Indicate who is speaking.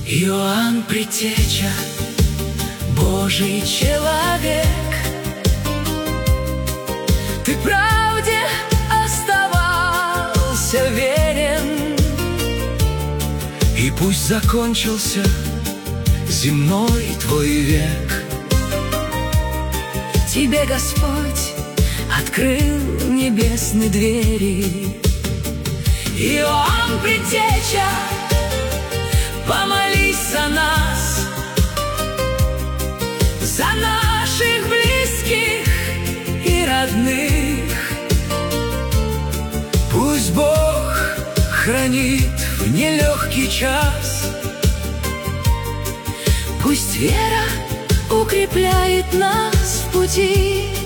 Speaker 1: Иоанн Предтеча, Божий человек, ты правде оставался верен. И пусть закончился земной твой век, тебе Господь открыл небесные двери. Иоанн Предтеча, помолись за нас, за наших близких и родных. Пусть Бог хранит в нелегкий час, пусть вера укрепляет нас в пути.